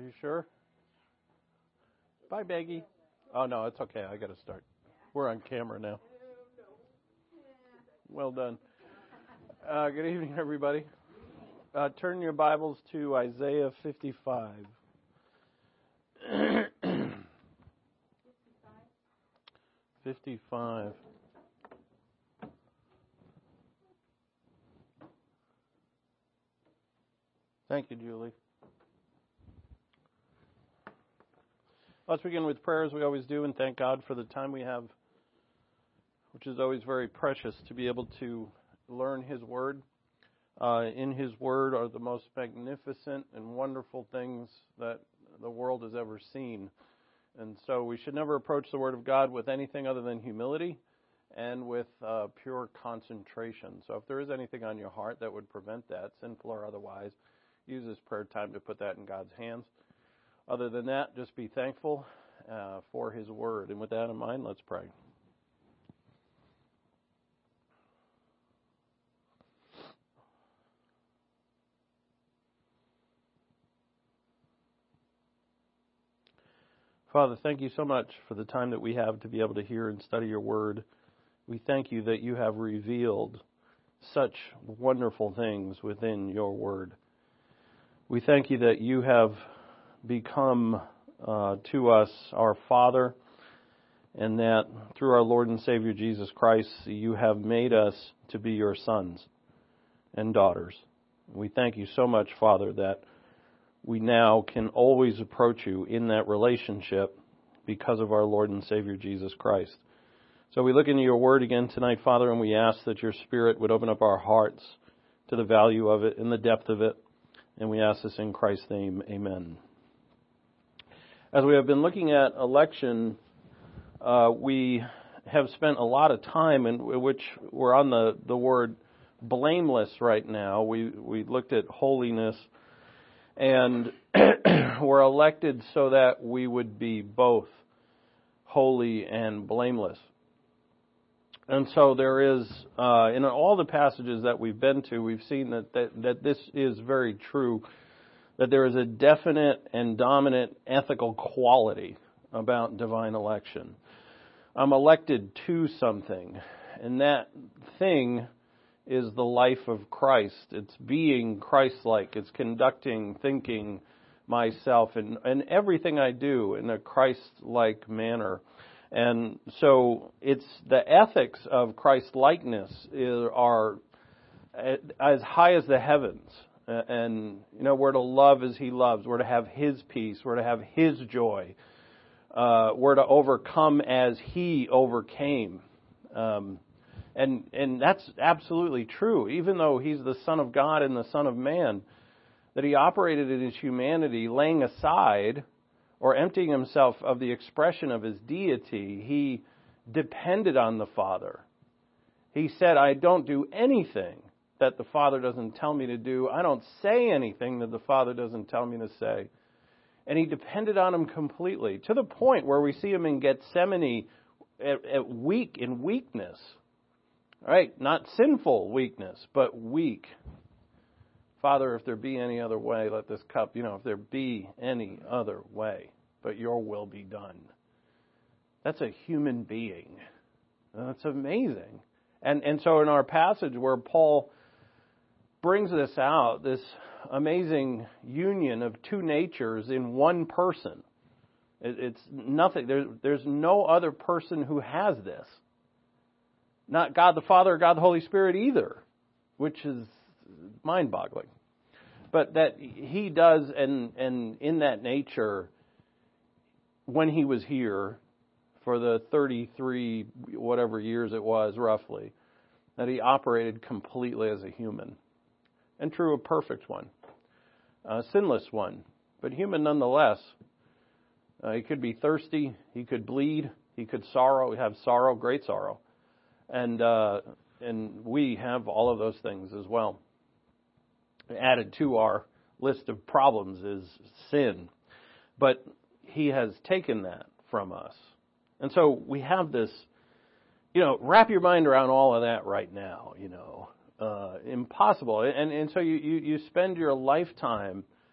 you sure? Bye, Baggy. Oh, no, it's okay. I got to start. We're on camera now. Well done. Good evening, everybody. Turn your Bibles to Isaiah 55. 55. Thank you, Julie. Let's begin with prayer as we always do and thank God for the time we have, which is always very precious to be able to learn His Word. In His Word are the most magnificent and wonderful things that the world has ever seen. And so we should never approach the Word of God with anything other than humility and with pure concentration. So if there is anything on your heart that would prevent that, sinful or otherwise, use this prayer time to put that in God's hands. Other than that, just be thankful for His Word. And with that in mind, let's pray. Father, thank you so much for the time that we have to be able to hear and study your Word. We thank you that you have revealed such wonderful things within your Word. We thank you that you have become to us our Father, and that through our Lord and Savior Jesus Christ, you have made us to be your sons and daughters. We thank you so much, Father, that we now can always approach you in that relationship because of our Lord and Savior Jesus Christ. So we look into your Word again tonight, Father, and we ask that your Spirit would open up our hearts to the value of it and the depth of it. And we ask this in Christ's name, amen. As we have been looking at election, we have spent a lot of time in which we're on the word blameless right now. We looked at holiness, and we're elected so that we would be both holy and blameless. And so there is, in all the passages that we've been to, we've seen that this is very true, that there is a definite and dominant ethical quality about divine election. I'm elected to something, and that thing is the life of Christ. It's being Christ-like. It's conducting, thinking myself, and everything I do in a Christ-like manner. And so it's the ethics of Christ-likeness are as high as the heavens. And, you know, we're to love as He loves. We're to have His peace. We're to have His joy. We're to overcome as He overcame. And that's absolutely true. Even though He's the Son of God and the Son of Man, that He operated in His humanity, laying aside or emptying Himself of the expression of His deity, He depended on the Father. He said, I don't do anything that the Father doesn't tell me to do. I don't say anything that the Father doesn't tell me to say. And He depended on Him completely, to the point where we see Him in Gethsemane in weakness. Right? Not sinful weakness, but weak. Father, if there be any other way, let this cup, if there be any other way, but your will be done. That's a human being. That's amazing. And so in our passage where Paul brings this out, this amazing union of two natures in one person, it's nothing. There's no other person who has this. Not God the Father or God the Holy Spirit either, which is mind-boggling. But that He does, and in that nature, when He was here for the 33 whatever years it was roughly, that He operated completely as a human. And true, a perfect one. A sinless one, but human nonetheless. He could be thirsty, He could bleed, He could have sorrow, great sorrow. And we have all of those things as well. Added to our list of problems is sin. But He has taken that from us. And so we have this, wrap your mind around all of that right now, impossible. And so you spend your lifetime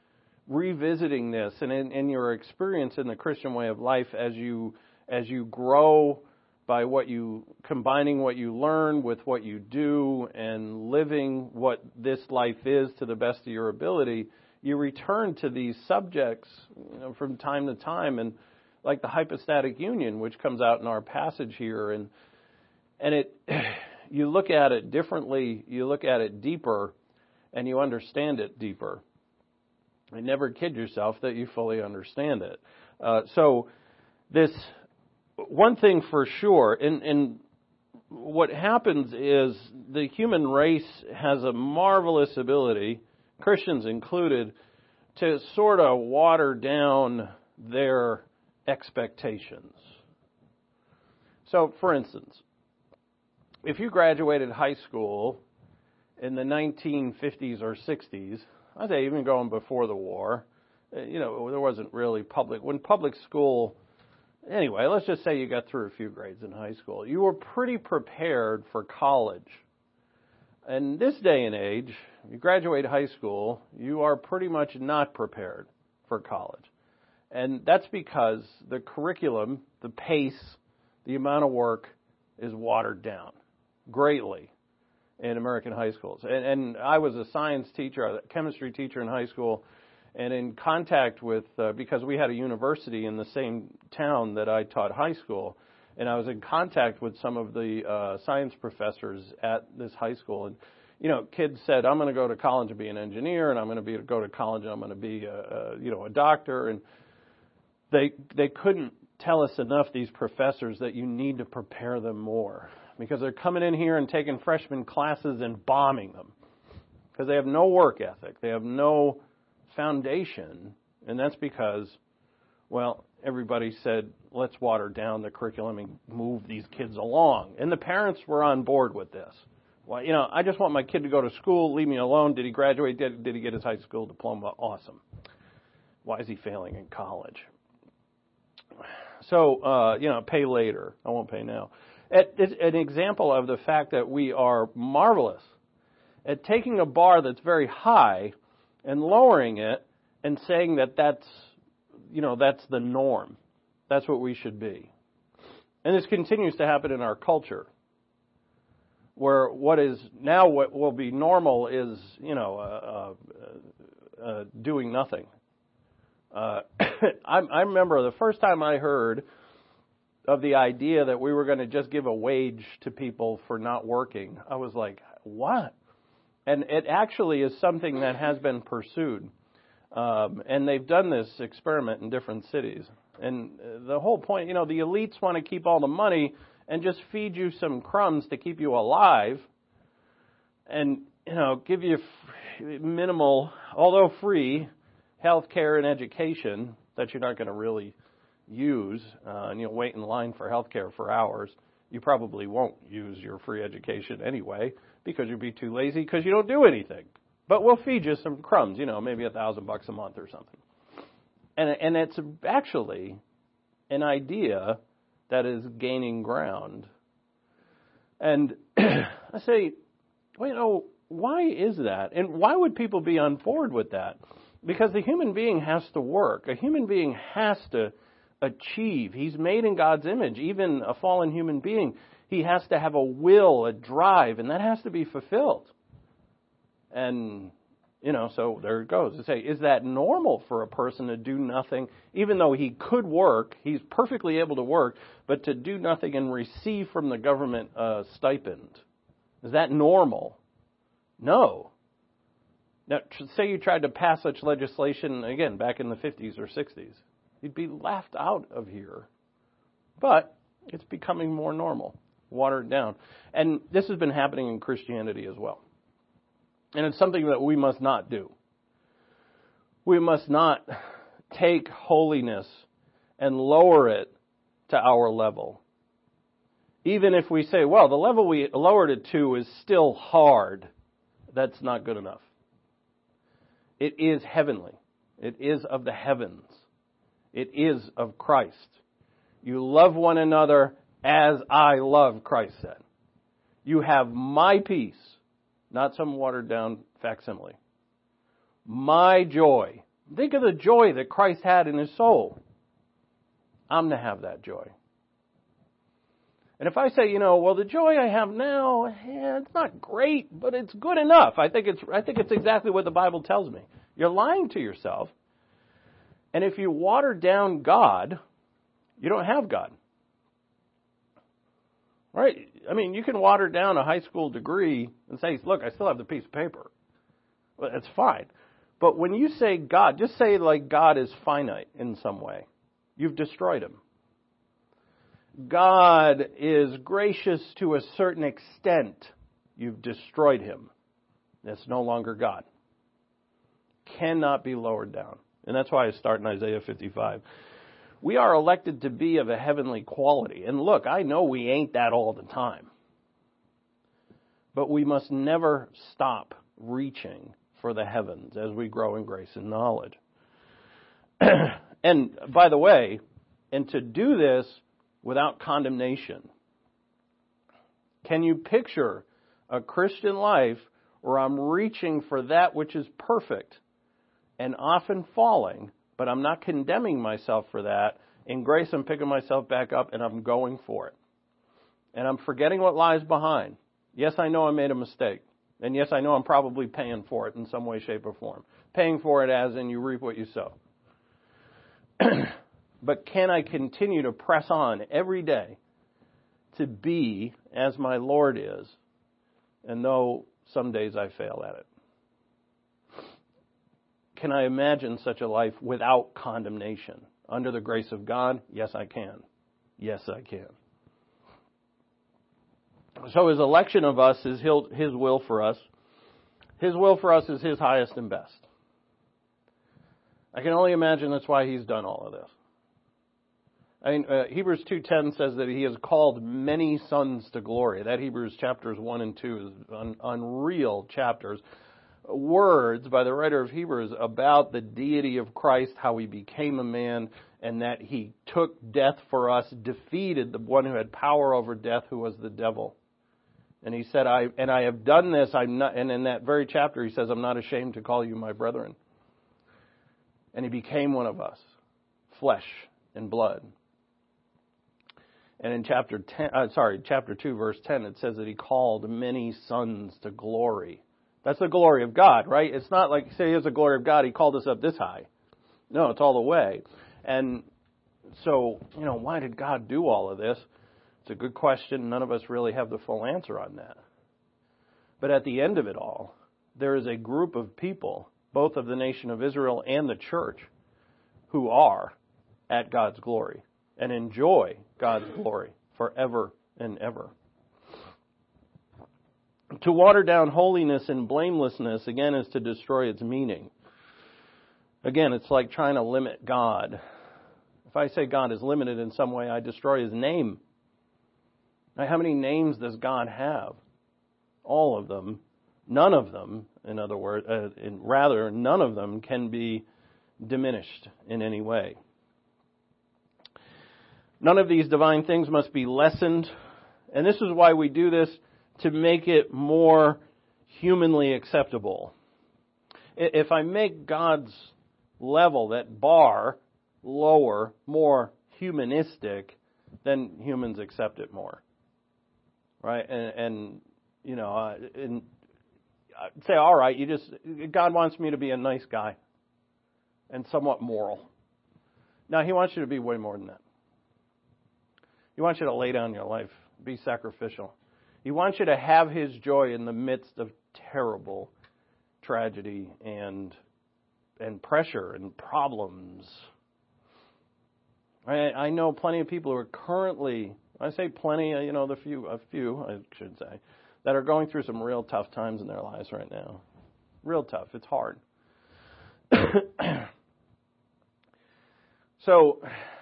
revisiting this and in your experience in the Christian way of life as you grow by combining what you learn with what you do and living what this life is to the best of your ability, you return to these subjects, from time to time, and like the hypostatic union, which comes out in our passage here, and you look at it differently, you look at it deeper, and you understand it deeper. And never kid yourself that you fully understand it. So this one thing for sure, and what happens is the human race has a marvelous ability, Christians included, to sort of water down their expectations. So, for instance, if you graduated high school in the 1950s or 60s, I'd say even going before the war, there wasn't really public school. Anyway, let's just say you got through a few grades in high school. You were pretty prepared for college. In this day and age, you graduate high school, you are pretty much not prepared for college. And that's because the curriculum, the pace, the amount of work is watered down greatly in American high schools. And I was a science teacher, a chemistry teacher in high school, and in contact with, because we had a university in the same town that I taught high school, and I was in contact with some of the science professors at this high school. And, kids said, I'm going to go to college and be an engineer, and I'm going to go to college and I'm going to be, a doctor. And they couldn't tell us enough, these professors, that you need to prepare them more, because they're coming in here and taking freshman classes and bombing them because they have no work ethic. They have no foundation, and that's because, everybody said, let's water down the curriculum and move these kids along. And the parents were on board with this. Well, I just want my kid to go to school, leave me alone. Did he graduate? Did he get his high school diploma? Awesome. Why is he failing in college? So, pay later. I won't pay now. It's an example of the fact that we are marvelous at taking a bar that's very high and lowering it and saying that's the norm. That's what we should be. And this continues to happen in our culture, where what will be normal is, doing nothing. I remember the first time I heard of the idea that we were going to just give a wage to people for not working. I was like, what? And it actually is something that has been pursued. And they've done this experiment in different cities. And the whole point, the elites want to keep all the money and just feed you some crumbs to keep you alive and, give you minimal, although free, health care and education that you're not going to really use. And you'll wait in line for health care for hours. You probably won't use your free education anyway because you'd be too lazy because you don't do anything. But we'll feed you some crumbs, maybe $1,000 a month or something. And it's actually an idea that is gaining ground. And I say, why is that? And why would people be on board with that? Because the human being has to work. A human being has to achieve. He's made in God's image. Even a fallen human being, he has to have a will, a drive, and that has to be fulfilled. And, so there it goes. To say, is that normal for a person to do nothing, even though he could work, he's perfectly able to work, but to do nothing and receive from the government a stipend? Is that normal? No. Now, say you tried to pass such legislation, again, back in the 50s or 60s. You'd be laughed out of here. But it's becoming more normal, watered down. And this has been happening in Christianity as well. And it's something that we must not do. We must not take holiness and lower it to our level. Even if we say, the level we lowered it to is still hard, that's not good enough. It is heavenly. It is of the heavens. It is of Christ. You love one another as I love, Christ said. You have my peace, not some watered down facsimile. My joy, Think of the joy that Christ had in his soul. I'm to have that joy. And if I say, well, the joy I have now, it's not great, but it's good enough. I think it's exactly what the Bible tells me. You're lying to yourself. And if you water down God, you don't have God. Right? I mean, you can water down a high school degree and say, look, I still have the piece of paper. Well, that's fine. But when you say God, just say like God is finite in some way. You've destroyed him. God is gracious to a certain extent. You've destroyed him. That's no longer God. Cannot be lowered down. And that's why I start in Isaiah 55. We are elected to be of a heavenly quality. And look, I know we ain't that all the time. But we must never stop reaching for the heavens as we grow in grace and knowledge. And by the way, and to do this without condemnation. Can you picture a Christian life where I'm reaching for that which is perfect and often falling, but I'm not condemning myself for that? In grace, I'm picking myself back up and I'm going for it. And I'm forgetting what lies behind. Yes, I know I made a mistake. And yes, I know I'm probably paying for it in some way, shape, or form. Paying for it as in you reap what you sow. But can I continue to press on every day to be as my Lord is, and though some days I fail at it? Can I imagine such a life without condemnation? Under the grace of God? Yes, I can. Yes, I can. So his election of us is his will for us. His will for us is his highest and best. I can only imagine that's why he's done all of this. I mean, Hebrews 2:10 says that he has called many sons to glory. That Hebrews chapters 1 and 2 is unreal chapters. Words by the writer of Hebrews about the deity of Christ, how he became a man, and that he took death for us, defeated the one who had power over death, who was the devil. And he said, I have done this, I'm not, and in that very chapter he says, I'm not ashamed to call you my brethren. And he became one of us, flesh and blood. And in chapter 2, verse 10, it says that he called many sons to glory. That's the glory of God, right? It's not like, say, here's the glory of God, he called us up this high. No, it's all the way. And so, why did God do all of this? It's a good question. None of us really have the full answer on that. But at the end of it all, there is a group of people, both of the nation of Israel and the church, who are at God's glory and enjoy God's glory forever and ever. To water down holiness and blamelessness, again, is to destroy its meaning. Again, it's like trying to limit God. If I say God is limited in some way, I destroy his name. Now, how many names does God have? All of them. None of them, in other words, rather, none of them can be diminished in any way. None of these divine things must be lessened. And this is why we do this, to make it more humanly acceptable. If I make God's level, that bar, lower, more humanistic, then humans accept it more. Right? And I'd say, all right, God wants me to be a nice guy and somewhat moral. Now, he wants you to be way more than that. He wants you to lay down your life, be sacrificial. He wants you to have his joy in the midst of terrible tragedy and pressure and problems. I know plenty of people who are currently, I say plenty, a few, I should say, that are going through some real tough times in their lives right now. Real tough. It's hard. So,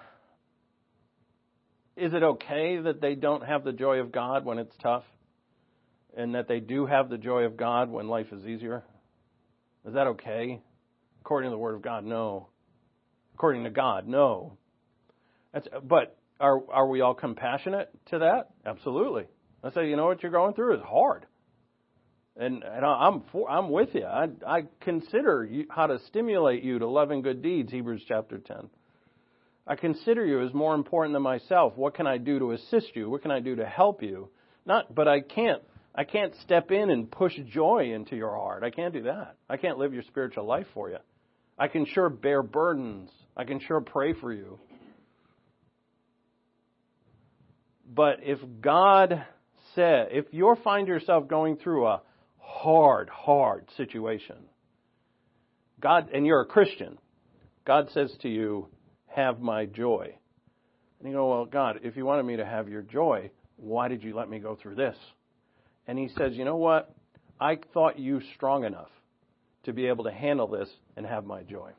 is it okay that they don't have the joy of God when it's tough? And that they do have the joy of God when life is easier? Is that okay? According to the Word of God, no. According to God, no. But are we all compassionate to that? Absolutely. I say, what you're going through is hard. And I'm with you. I consider how to stimulate you to love and good deeds, Hebrews chapter 10. I consider you as more important than myself. What can I do to assist you? What can I do to help you? But I can't step in and push joy into your heart. I can't do that. I can't live your spiritual life for you. I can sure bear burdens. I can sure pray for you. But if you find yourself going through a hard situation, God, and you're a Christian, God says to you, have my joy. And you go, well, God, if you wanted me to have your joy, why did you let me go through this? And he says, you know what? I thought you strong enough to be able to handle this and have my joy.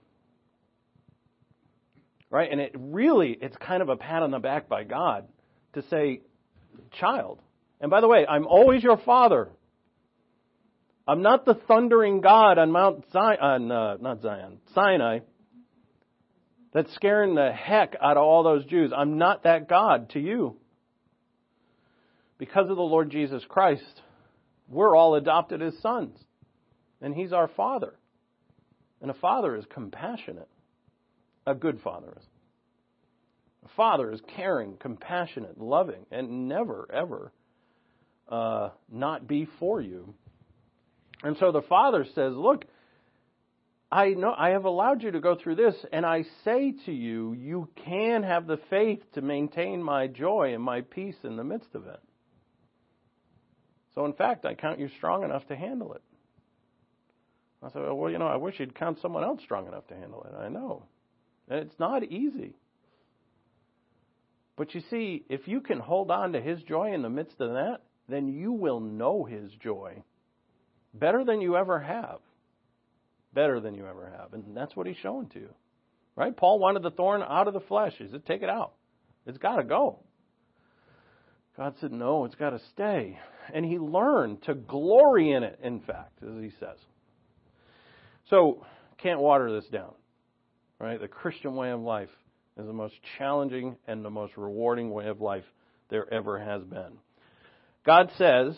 Right? And it's kind of a pat on the back by God to say, child. And by the way, I'm always your father. I'm not the thundering God on Mount Sinai, that's scaring the heck out of all those Jews. I'm not that God to you. Because of the Lord Jesus Christ, we're all adopted as sons. And He's our Father. And a father is compassionate. A good father is. A father is caring, compassionate, loving, and never, ever not be for you. And so the Father says, look, I know I have allowed you to go through this, and I say to you, you can have the faith to maintain my joy and my peace in the midst of it. So in fact, I count you strong enough to handle it. I said, well, I wish you'd count someone else strong enough to handle it. I know. And it's not easy. But you see, if you can hold on to His joy in the midst of that, then you will know His joy better than you ever have. Better than you ever have. And that's what He's showing to you. Right? Paul wanted the thorn out of the flesh. He said, take it out. It's got to go. God said, no, it's got to stay. And he learned to glory in it, in fact, as he says. So, can't water this down. Right? The Christian way of life is the most challenging and the most rewarding way of life there ever has been. God says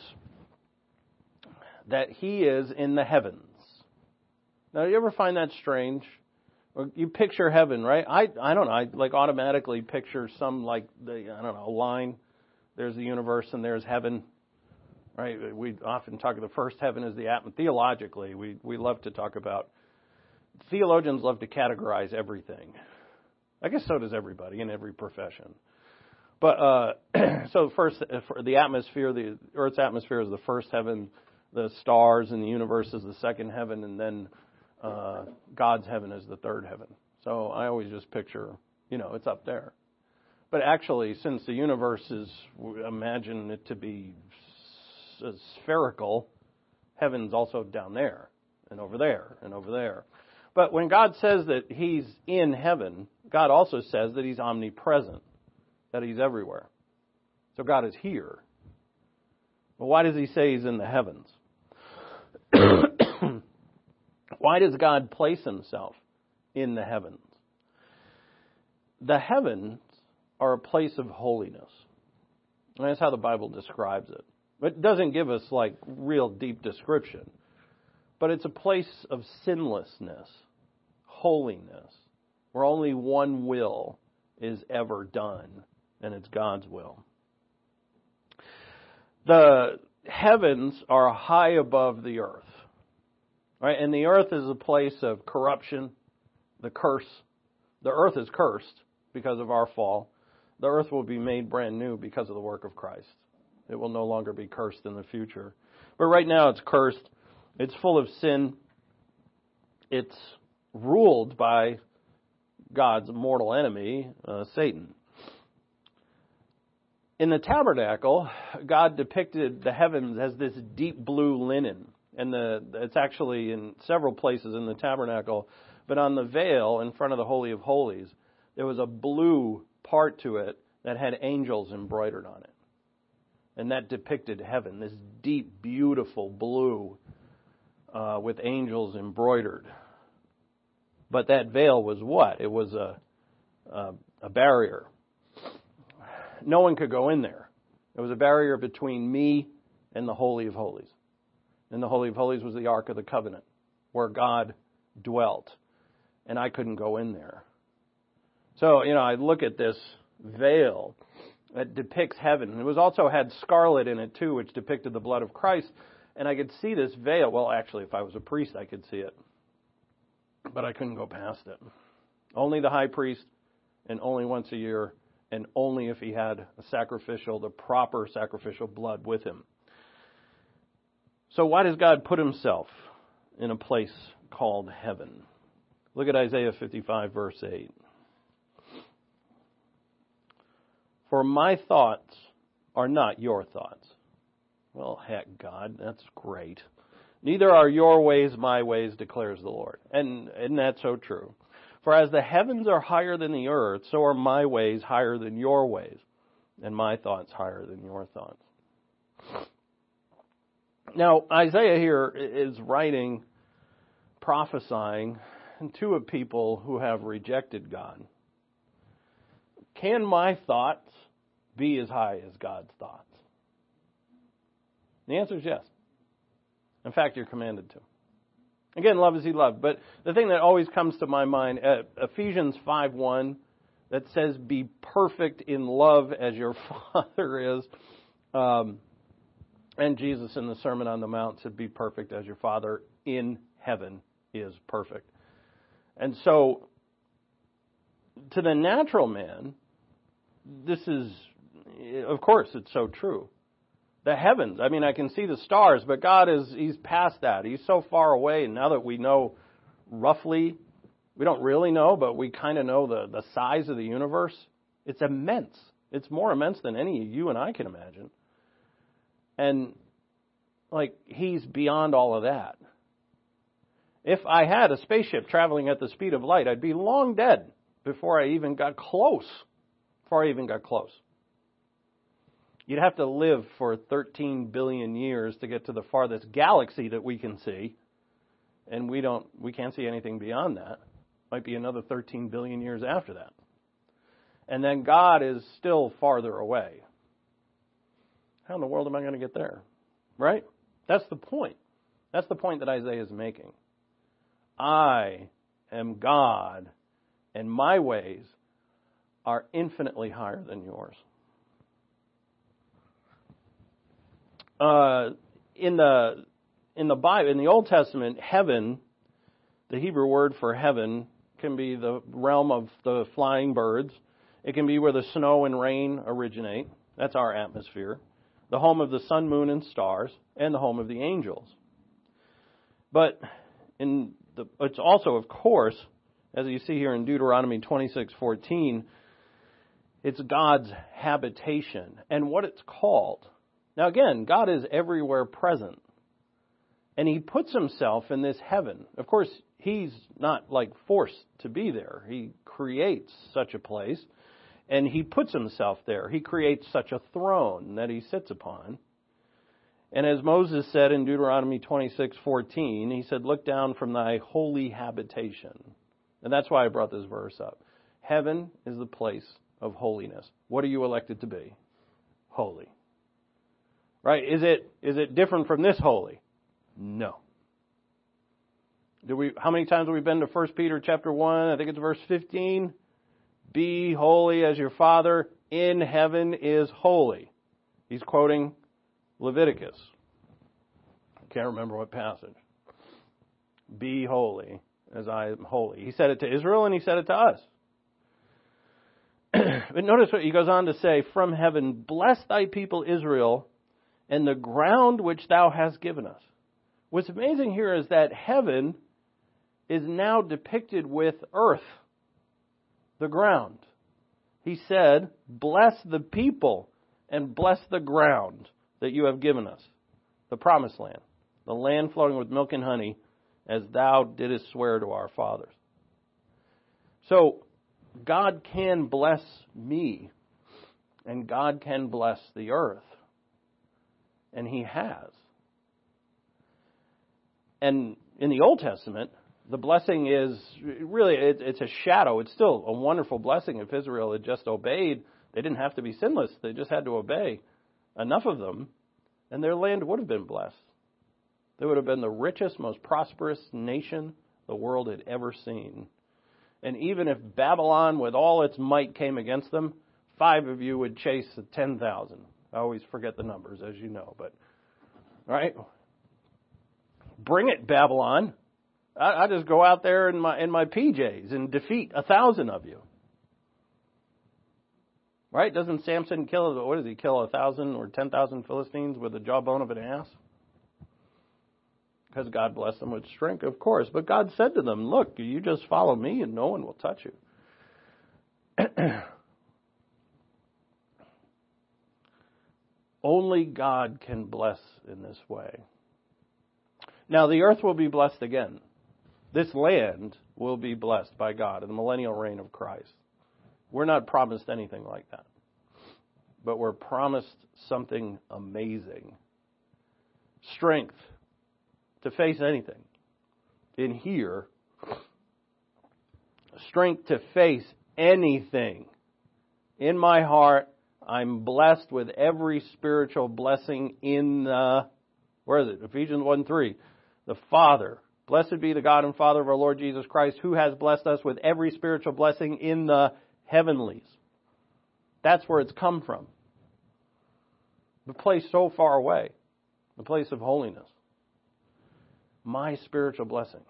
that He is in the heavens. Now, you ever find that strange? Or you picture heaven, right? I don't know. I automatically picture some line. There's the universe and there's heaven, right? We often talk of the first heaven as the atmosphere. Theologically, we love to talk about. Theologians love to categorize everything. I guess so does everybody in every profession. But so first, the atmosphere, the Earth's atmosphere is the first heaven. The stars and the universe is the second heaven, and then God's heaven is the third heaven. So I always just picture, it's up there. But actually, since the universe is, imagine it to be spherical, heaven's also down there, and over there, and over there. But when God says that He's in heaven, God also says that He's omnipresent, that He's everywhere. So God is here. Well, why does He say He's in the heavens? Why does God place Himself in the heavens? The heavens are a place of holiness. And that's how the Bible describes it. It doesn't give us real deep description. But it's a place of sinlessness, holiness, where only one will is ever done, and it's God's will. The heavens are high above the earth. Right? And the earth is a place of corruption, the curse. The earth is cursed because of our fall. The earth will be made brand new because of the work of Christ. It will no longer be cursed in the future. But right now it's cursed. It's full of sin. It's ruled by God's mortal enemy, Satan. In the tabernacle, God depicted the heavens as this deep blue linen. And it's actually in several places in the tabernacle. But on the veil in front of the Holy of Holies, there was a blue part to it that had angels embroidered on it. And that depicted heaven, this deep, beautiful blue with angels embroidered. But that veil was what? It was a barrier. No one could go in there. It was a barrier between me and the Holy of Holies. And the Holy of Holies was the Ark of the Covenant, where God dwelt. And I couldn't go in there. So, I look at this veil that depicts heaven. It was also had scarlet in it too, which depicted the blood of Christ. And I could see this veil. Well, actually, if I was a priest, I could see it. But I couldn't go past it. Only the high priest, and only once a year, and only if he had the proper sacrificial blood with him. So why does God put himself in a place called heaven? Look at Isaiah 55, verse 8. For my thoughts are not your thoughts. Well, heck, God, that's great. Neither are your ways my ways, declares the Lord. And isn't that so true? For as the heavens are higher than the earth, so are my ways higher than your ways, and my thoughts higher than your thoughts. Now, Isaiah here is writing, prophesying to a people who have rejected God. Can my thoughts be as high as God's thoughts? The answer is yes. In fact, you're commanded to. Again, love as he loved. But the thing that always comes to my mind, Ephesians 5:1, that says, be perfect in love as your Father is. And Jesus in the Sermon on the Mount said, be perfect as your Father in heaven is perfect. And so, to the natural man, this is, of course, it's so true. The heavens, I can see the stars, but God He's past that. He's so far away, and now that we know roughly, we don't really know, but we kind of know the size of the universe, it's immense. It's more immense than any you and I can imagine. And, He's beyond all of that. If I had a spaceship traveling at the speed of light, I'd be long dead before I even got close. You'd have to live for 13 billion years to get to the farthest galaxy that we can see. And we can't see anything beyond that. Might be another 13 billion years after that. And then God is still farther away. How in the world am I going to get there? Right? That's the point. That's the point that Isaiah is making. I am God, and my ways are infinitely higher than yours. In the Bible, in the Old Testament, heaven, the Hebrew word for heaven, can be the realm of the flying birds. It can be where the snow and rain originate. That's our atmosphere. The home of the sun, moon, and stars, and the home of the angels. But it's also, of course, as you see here in Deuteronomy 26:14, it's God's habitation and what it's called. Now again, God is everywhere present. And He puts Himself in this heaven. Of course, He's not forced to be there. He creates such a place. And He puts Himself there. He creates such a throne that He sits upon. And as Moses said in Deuteronomy 26:14, he said, look down from thy holy habitation. And that's why I brought this verse up. Heaven is the place of holiness. What are you elected to be? Holy. Right? Is it different from this holy? No. How many times have we been to 1 Peter chapter 1? I think it's verse 15. Be holy as your Father in heaven is holy. He's quoting Leviticus. I can't remember what passage. Be holy as I am holy. He said it to Israel and He said it to us. But notice what He goes on to say, from heaven, bless thy people Israel and the ground which thou hast given us. What's amazing here is that heaven is now depicted with earth, the ground. He said, bless the people and bless the ground that you have given us, the promised land, the land flowing with milk and honey, as thou didst swear to our fathers. So, God can bless me, and God can bless the earth. And He has. And in the Old Testament, the blessing is really, it's a shadow. It's still a wonderful blessing if Israel had just obeyed. They didn't have to be sinless. They just had to obey enough of them, and their land would have been blessed. They would have been the richest, most prosperous nation the world had ever seen. And even if Babylon with all its might came against them, 5 of you would chase 10,000. I always forget the numbers, as you know, but, right? Bring it, Babylon. I just go out there in my PJs and defeat 1,000 of you. Right? Doesn't Samson kill 1,000 or 10,000 Philistines with the jawbone of an ass? Because God blessed them with strength, of course. But God said to them, look, you just follow me and no one will touch you. Only God can bless in this way. Now, the earth will be blessed again. This land will be blessed by God in the millennial reign of Christ. We're not promised anything like that. But we're promised something amazing. Strength to face anything. In here, strength to face anything. In my heart, I'm blessed with every spiritual blessing in the, where is it? Ephesians 1:3. The Father. Blessed be the God and Father of our Lord Jesus Christ, who has blessed us with every spiritual blessing in the heavenlies. That's where it's come from. The place so far away. The place of holiness. My spiritual blessings.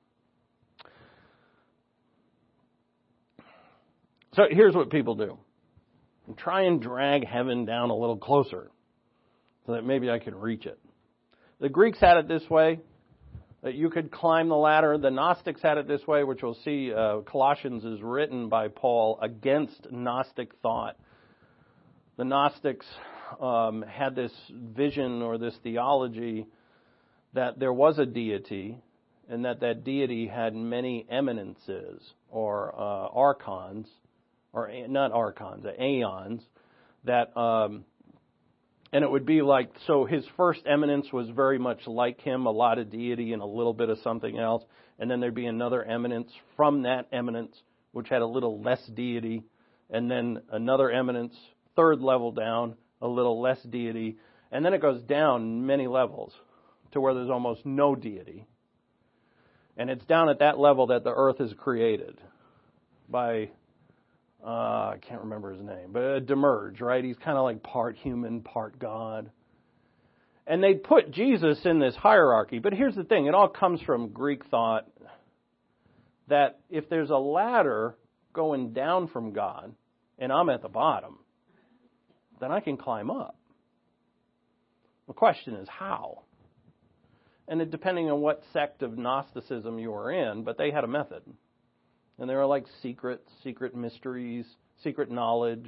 So here's what people do. Try and drag heaven down a little closer so that maybe I can reach it. The Greeks had it this way, that you could climb the ladder. The Gnostics had it this way, which we'll see Colossians is written by Paul against Gnostic thought. The Gnostics had this vision or this theology that there was a deity and that deity had many eminences or archons, or not archons, aeons, that and it would be like, so his first eminence was very much like him, a lot of deity and a little bit of something else, and then there'd be another eminence from that eminence which had a little less deity, and then another eminence, third level down, a little less deity, and then it goes down many levels to where there's almost no deity. And it's down at that level that the earth is created by, I can't remember his name, but Demerge, right? He's kind of like part human, part God. And they put Jesus in this hierarchy. But here's the thing, it all comes from Greek thought that if there's a ladder going down from God, and I'm at the bottom, then I can climb up. The question is how? And depending on what sect of Gnosticism you were in, but they had a method. And they were like secret mysteries, secret knowledge.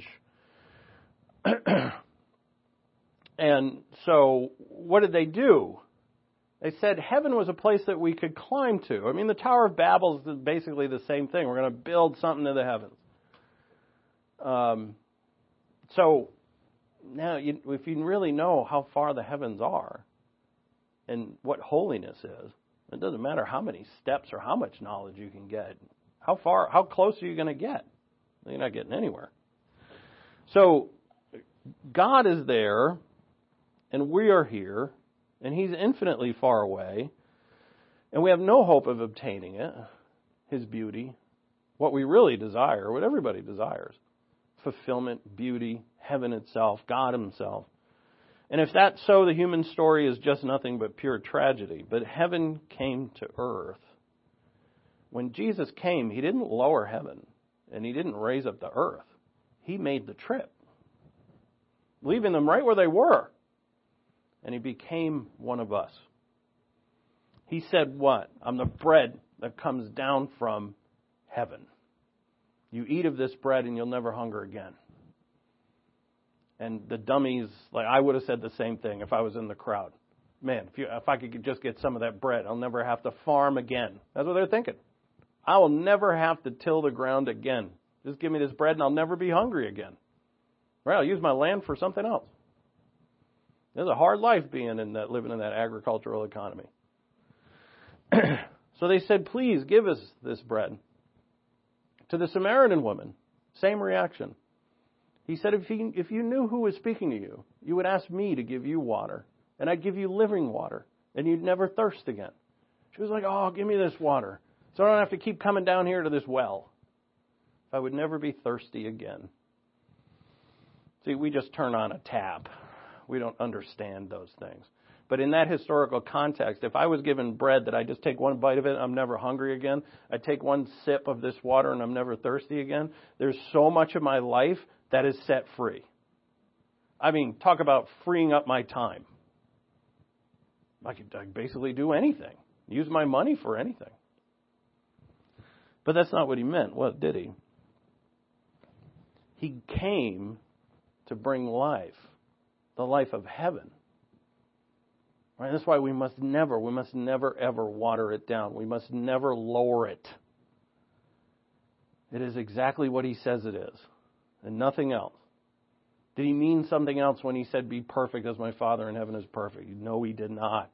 And so what did they do? They said heaven was a place that we could climb to. I mean, the Tower of Babel is basically the same thing. We're going to build something to the heavens. So now, if you really know how far the heavens are and what holiness is, it doesn't matter how many steps or how much knowledge you can get. How close are you going to get? You're not getting anywhere. So God is there, and we are here, and He's infinitely far away, and we have no hope of obtaining it, His beauty, what we really desire, what everybody desires. Fulfillment, beauty, heaven itself, God Himself. And if that's so, the human story is just nothing but pure tragedy. But heaven came to earth. When Jesus came, He didn't lower heaven, and He didn't raise up the earth. He made the trip, leaving them right where they were. And He became one of us. He said what? I'm the bread that comes down from heaven. You eat of this bread and you'll never hunger again. And the dummies, like I would have said the same thing if I was in the crowd. Man, if I could just get some of that bread, I'll never have to farm again. That's what they're thinking. I will never have to till the ground again. Just give me this bread and I'll never be hungry again. Right? I'll use my land for something else. It's a hard life living in that agricultural economy. So they said, please give us this bread. To the Samaritan woman, same reaction. He said, if you knew who was speaking to you, you would ask me to give you water, and I'd give you living water. and you'd never thirst again. She was like, oh, give me this water so I don't have to keep coming down here to this well. I would never be thirsty again. See, we just turn on a tap. We don't understand those things. But in that historical context, if I was given bread that I just take one bite of it, I'm never hungry again. I take one sip of this water and I'm never thirsty again. There's so much of my life that is set free. I mean, talk about freeing up my time. I could basically do anything. Use my money for anything. But that's not what he meant. What did he? He came to bring life, the life of heaven. Right? That's why we must never ever water it down. We must never lower it. It is exactly what he says it is, and nothing else. Did he mean something else when he said, be perfect as my Father in heaven is perfect? No, he did not.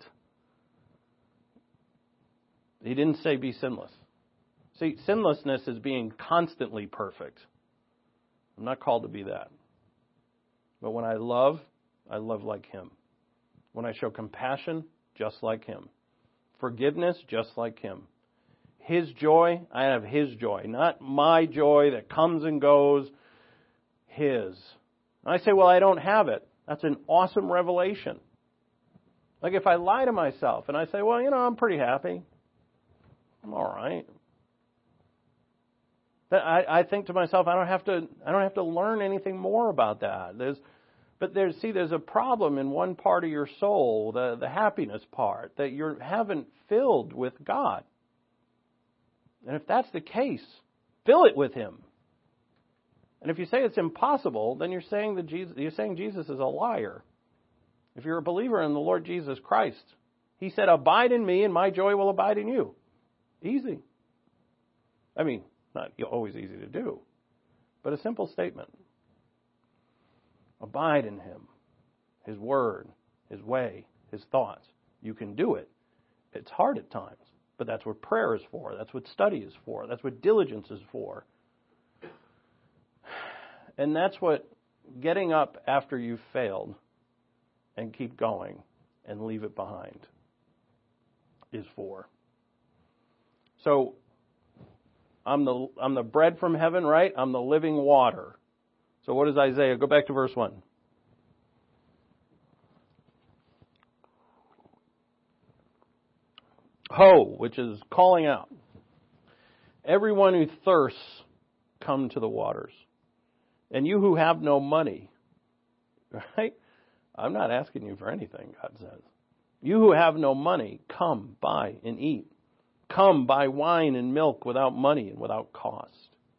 He didn't say be sinless. See, sinlessness is being constantly perfect. I'm not called to be that. But when I love like him. When I show compassion, just like him. Forgiveness, just like him. His joy, I have his joy. Not my joy that comes and goes. His. And I say, well, I don't have it. That's an awesome revelation. Like if I lie to myself and I say, well, I'm pretty happy. I'm all right. I think to myself, I don't have to learn anything more about that. There's a problem in one part of your soul, the happiness part, that you haven't filled with God. And if that's the case, fill it with him. And if you say it's impossible, then you're saying Jesus is a liar. If you're a believer in the Lord Jesus Christ, he said, abide in me and my joy will abide in you. Easy. I mean, not always easy to do, but a simple statement. Abide in him, his word, his way, his thoughts. You can do it. It's hard at times, but that's what prayer is for. That's what study is for. That's what diligence is for. And that's what getting up after you've failed and keep going and leave it behind is for. So I'm the bread from heaven, right? I'm the living water. So what is Isaiah? Go back to verse 1. Ho, which is calling out. Everyone who thirsts, come to the waters. And you who have no money, right? I'm not asking you for anything, God says. You who have no money, come, buy and eat. Come, buy wine and milk without money and without cost.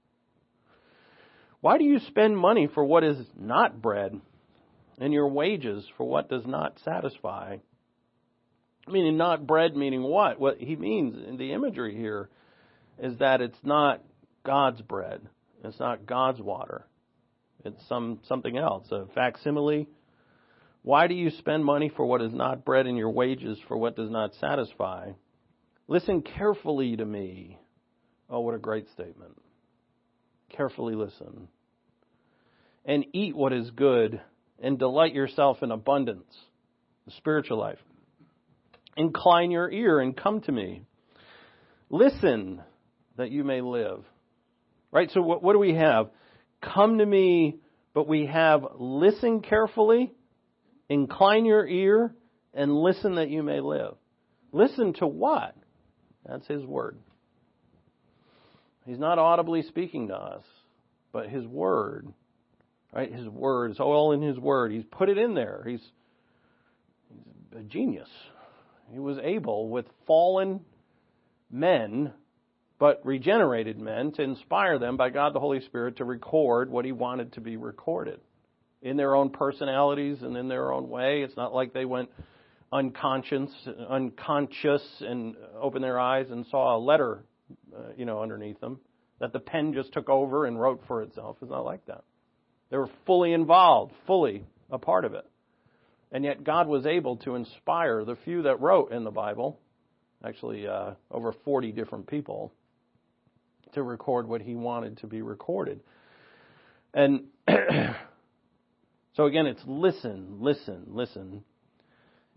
Why do you spend money for what is not bread, and your wages for what does not satisfy? Meaning not bread, meaning what? What he means in the imagery here is that it's not God's bread. It's not God's water. It's something else, a facsimile. Why do you spend money for what is not bread and your wages for what does not satisfy? Listen carefully to me. Oh, what a great statement. Carefully listen. And eat what is good and delight yourself in abundance, the spiritual life. Incline your ear and come to me. Listen that you may live. Right? So what do we have? Come to me, but we have listen carefully, incline your ear, and listen that you may live. Listen to what? That's his word. He's not audibly speaking to us, but his word, right? His word is all in his word. He's put it in there. He's a genius. He was able, with fallen men, but regenerated men, to inspire them by God the Holy Spirit to record what he wanted to be recorded in their own personalities and in their own way. It's not like they went unconscious and opened their eyes and saw a letter, underneath them, that the pen just took over and wrote for itself. It's not like that. They were fully involved, fully a part of it. And yet God was able to inspire the few that wrote in the Bible, actually over 40 different people, to record what he wanted to be recorded. And so again, it's listen, listen, listen.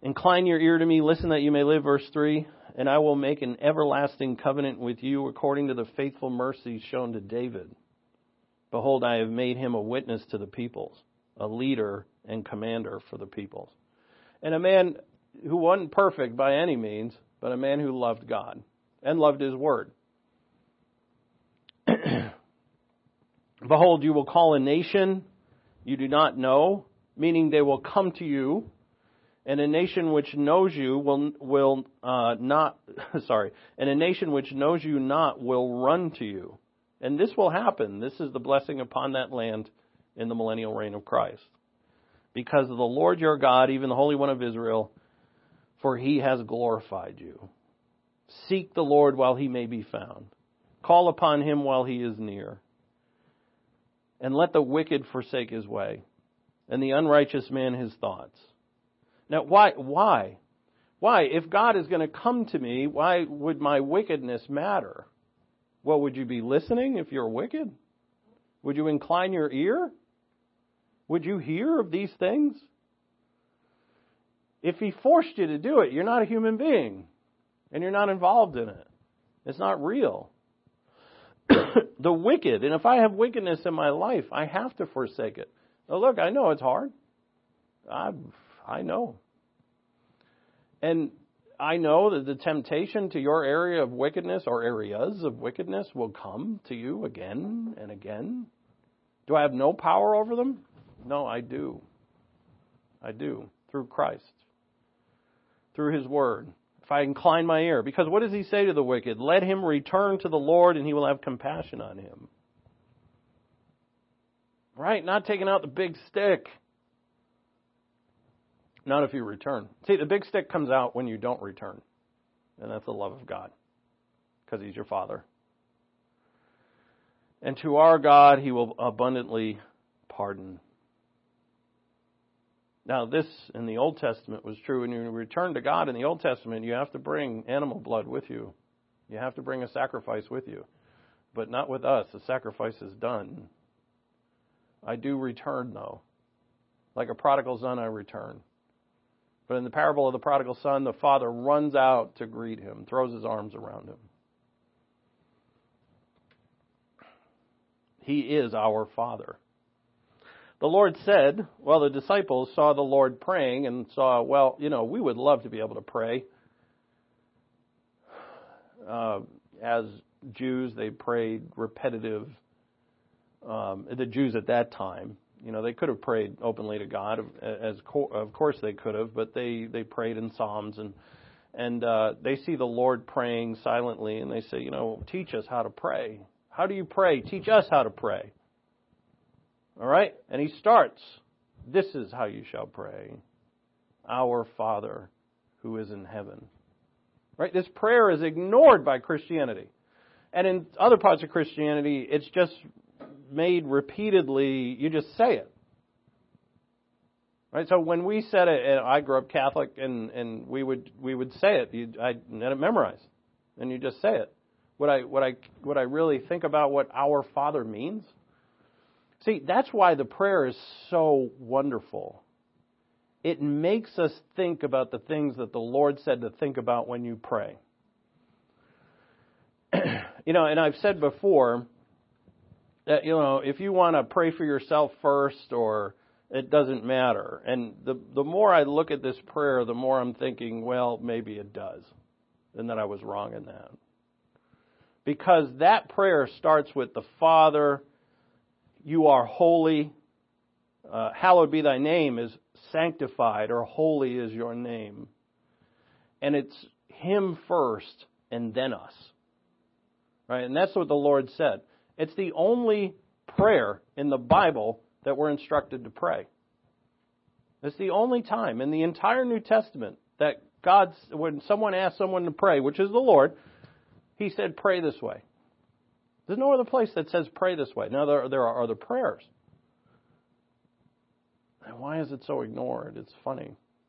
Incline your ear to me, listen that you may live, verse 3, and I will make an everlasting covenant with you according to the faithful mercy shown to David. Behold, I have made him a witness to the peoples, a leader and commander for the peoples. And a man who wasn't perfect by any means, but a man who loved God and loved his word. Behold, you will call a nation you do not know, meaning they will come to you, and a nation which knows you will not. And a nation which knows you not will run to you, and this will happen. This is the blessing upon that land in the millennial reign of Christ, because of the Lord your God, even the Holy One of Israel, for He has glorified you. Seek the Lord while He may be found. Call upon Him while He is near. And let the wicked forsake his way, and the unrighteous man his thoughts. Now, why? Why? If God is going to come to me, why would my wickedness matter? Well, would you be listening if you're wicked? Would you incline your ear? Would you hear of these things? If He forced you to do it, you're not a human being, and you're not involved in it. It's not real. The wicked, and if I have wickedness in my life, I have to forsake it. Now look, I know it's hard. I know. And I know that the temptation to your area of wickedness or areas of wickedness will come to you again and again. Do I have no power over them? No, I do. I do. Through Christ. Through His Word. If I incline my ear. Because what does He say to the wicked? Let him return to the Lord and He will have compassion on him. Right? Not taking out the big stick. Not if you return. See, the big stick comes out when you don't return. And that's the love of God. Because He's your Father. And to our God He will abundantly pardon. Now, this in the Old Testament was true. When you return to God in the Old Testament, you have to bring animal blood with you. You have to bring a sacrifice with you. But not with us. The sacrifice is done. I do return, though. Like a prodigal son, I return. But in the parable of the prodigal son, the father runs out to greet him, throws his arms around him. He is our Father. The Lord said, well, the disciples saw the Lord praying and saw, well, we would love to be able to pray. As Jews, they prayed repetitive. The Jews at that time, they could have prayed openly to God, of course they could have, but they prayed in psalms and they see the Lord praying silently and they say, teach us how to pray. How do you pray? Teach us how to pray. All right? And He starts, this is how you shall pray. Our Father who is in heaven. Right? This prayer is ignored by Christianity. And in other parts of Christianity, it's just made repeatedly, you just say it. Right? So when we said it, and I grew up Catholic, and we would say it. I had it memorized. And you just say it. Would I really think about what our Father means? See, that's why the prayer is so wonderful. It makes us think about the things that the Lord said to think about when you pray. And I've said before that, if you want to pray for yourself first, or it doesn't matter. And the more I look at this prayer, the more I'm thinking, well, maybe it does. And that I was wrong in that. Because that prayer starts with the Father, you are holy, hallowed be thy name, is sanctified, or holy is your name. And it's Him first and then us. Right? And that's what the Lord said. It's the only prayer in the Bible that we're instructed to pray. It's the only time in the entire New Testament that when someone asks someone to pray, which is the Lord, He said, pray this way. There's no other place that says pray this way. Now, there are other prayers. And why is it so ignored? It's funny.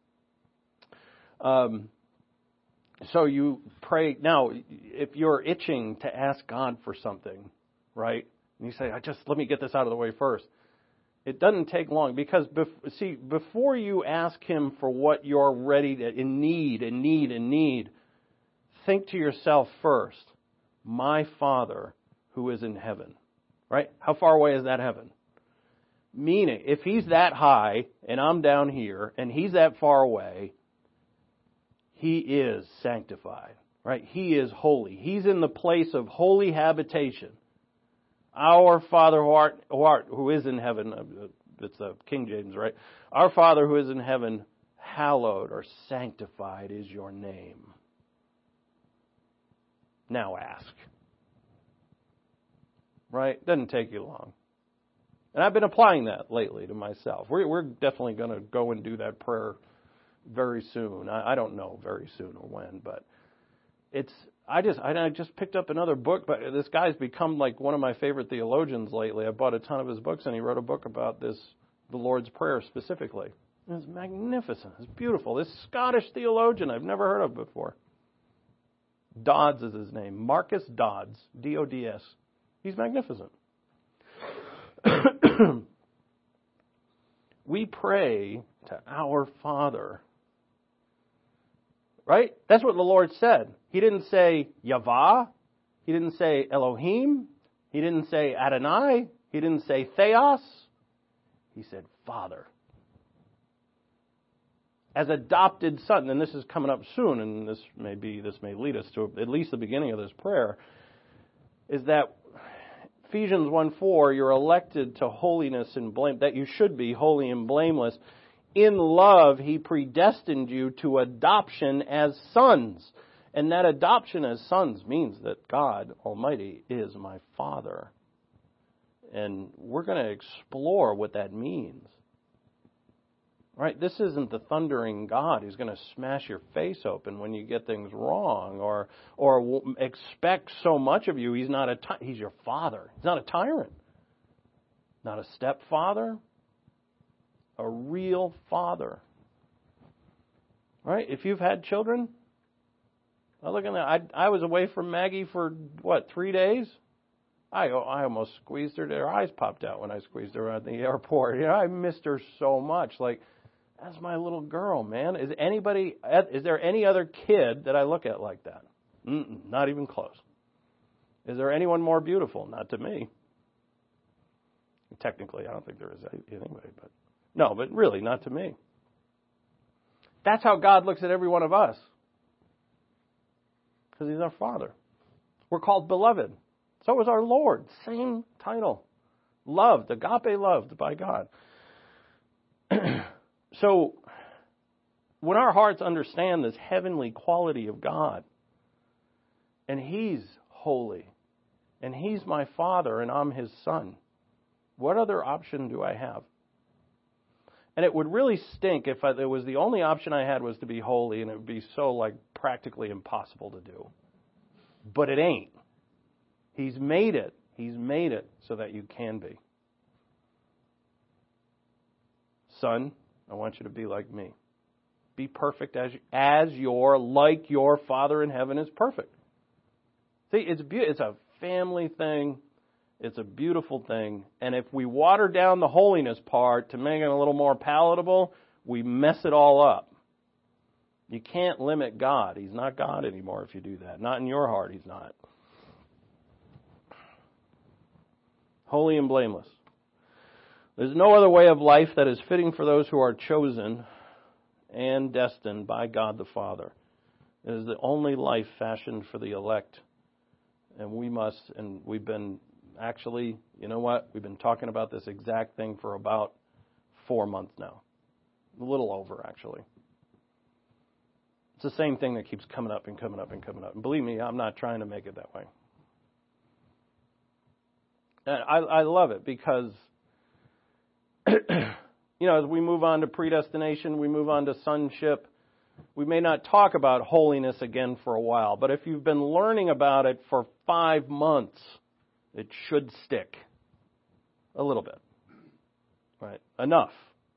So you pray. Now, if you're itching to ask God for something, right? And you say, let me get this out of the way first. It doesn't take long because, before you ask Him for what you're ready to need, think to yourself first, my Father who is in heaven. Right? How far away is that heaven? Meaning, if He's that high and I'm down here and He's that far away, He is sanctified. Right? He is holy. He's in the place of holy habitation. Our Father who is in heaven, it's the King James, right? Our Father who is in heaven, hallowed or sanctified is your name. Now ask. Right? Doesn't take you long. And I've been applying that lately to myself. We're definitely going to go and do that prayer very soon. I don't know very soon or when, but I just picked up another book, but this guy's become like one of my favorite theologians lately. I bought a ton of his books, and he wrote a book about the Lord's Prayer specifically. It's magnificent. It's beautiful. This Scottish theologian I've never heard of before. Dodds is his name. Marcus Dodds, D-O-D-S. He's magnificent. We pray to our Father. Right? That's what the Lord said. He didn't say Yahweh. He didn't say Elohim. He didn't say Adonai. He didn't say Theos. He said Father. As adopted son, and this is coming up soon, and this may lead us to at least the beginning of this prayer, is that Ephesians 1:4, you're elected to holiness and blame, that you should be holy and blameless. In love, He predestined you to adoption as sons. And that adoption as sons means that God Almighty is my Father. And we're going to explore what that means. Right? This isn't the thundering God who's going to smash your face open when you get things wrong or expect so much of you. He's your Father. He's not a tyrant. Not a stepfather. A real Father. Right? If you've had children, I look at that. I was away from Maggie for 3 days? I almost squeezed her. Her eyes popped out when I squeezed her at the airport. I missed her so much. That's my little girl, man. Is there any other kid that I look at like that? Not even close. Is there anyone more beautiful? Not to me. Technically, I don't think there is anyway, but really, not to me. That's how God looks at every one of us. Because He's our Father. We're called beloved. So is our Lord. Same title. Loved, agape loved by God. So, when our hearts understand this heavenly quality of God, and He's holy, and He's my Father, and I'm His Son, what other option do I have? And it would really stink if it was the only option I had was to be holy, and it would be so practically impossible to do. But it ain't. He's made it. He's made it so that you can be. Son, I want you to be like me. Be perfect as your Father in heaven is perfect. See, it's a family thing. It's a beautiful thing. And if we water down the holiness part to make it a little more palatable, we mess it all up. You can't limit God. He's not God anymore if you do that. Not in your heart, He's not. Holy and blameless. There's no other way of life that is fitting for those who are chosen and destined by God the Father. It is the only life fashioned for the elect. And we've been actually, you know what? We've been talking about this exact thing for about 4 months now. A little over, actually. It's the same thing that keeps coming up and coming up and coming up. And believe me, I'm not trying to make it that way. And I love it because as we move on to predestination, we move on to sonship, we may not talk about holiness again for a while, but if you've been learning about it for 5 months, it should stick a little bit, right? Enough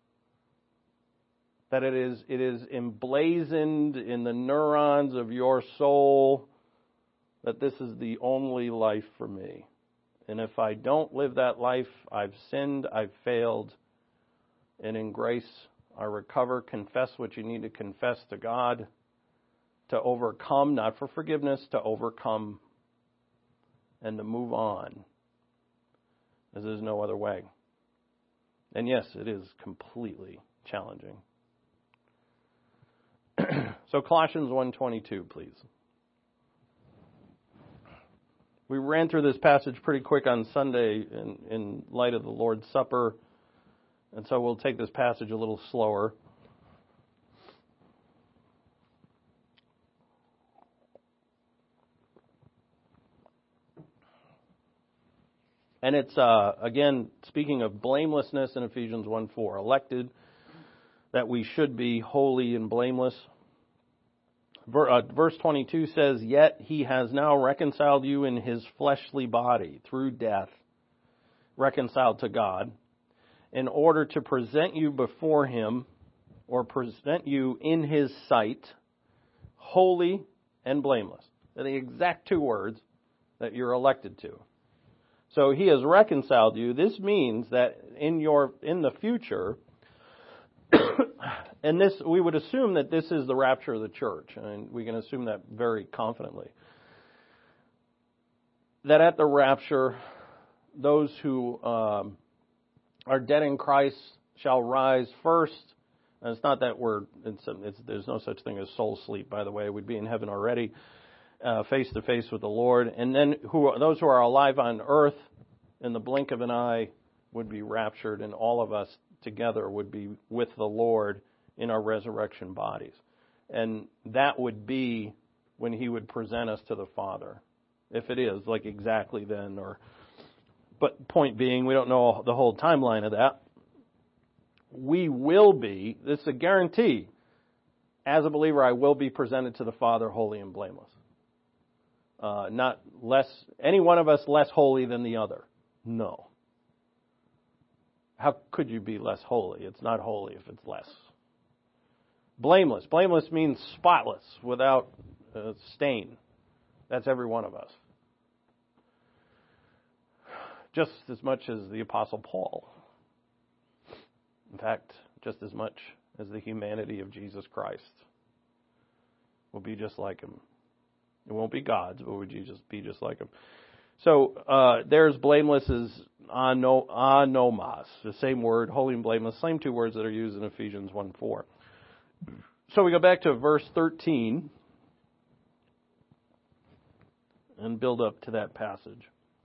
that it is emblazoned in the neurons of your soul that this is the only life for me. And if I don't live that life, I've sinned, I've failed. And in grace, I recover, confess what you need to confess to God, to overcome, not for forgiveness, to overcome and to move on. As there's no other way. And yes, it is completely challenging. So Colossians 1:22, please. We ran through this passage pretty quick on Sunday in light of the Lord's Supper, and so we'll take this passage a little slower. And it's, again, speaking of blamelessness in Ephesians 1:4, elected that we should be holy and blameless. Verse 22 says, "Yet he has now reconciled you in his fleshly body through death, reconciled to God, in order to present you before him, or present you in his sight, holy and blameless." They're the exact two words that you're elected to. So he has reconciled you. This means that in the future, and this, we would assume that this is the rapture of the church, and we can assume that very confidently. That at the rapture, those who are dead in Christ shall rise first. And it's not that there's no such thing as soul sleep, by the way. We'd be in heaven already, face to face with the Lord. And then those who are alive on earth, in the blink of an eye, would be raptured, and all of us together would be with the Lord in our resurrection bodies. And that would be when he would present us to the Father. If it is, like exactly then, but point being, we don't know the whole timeline of that. We will be, this is a guarantee, as a believer, I will be presented to the Father holy and blameless. Not less, any one of us less holy than the other. No. How could you be less holy? It's not holy if it's less. Blameless. Blameless means spotless, without stain. That's every one of us. Just as much as the Apostle Paul. In fact, just as much as the humanity of Jesus Christ. We'll be just like him. It won't be God's, but we'll be just like him. So there's blameless as anomos, the same word, holy and blameless, same two words that are used in Ephesians 1:4. So we go back to verse 13 and build up to that passage.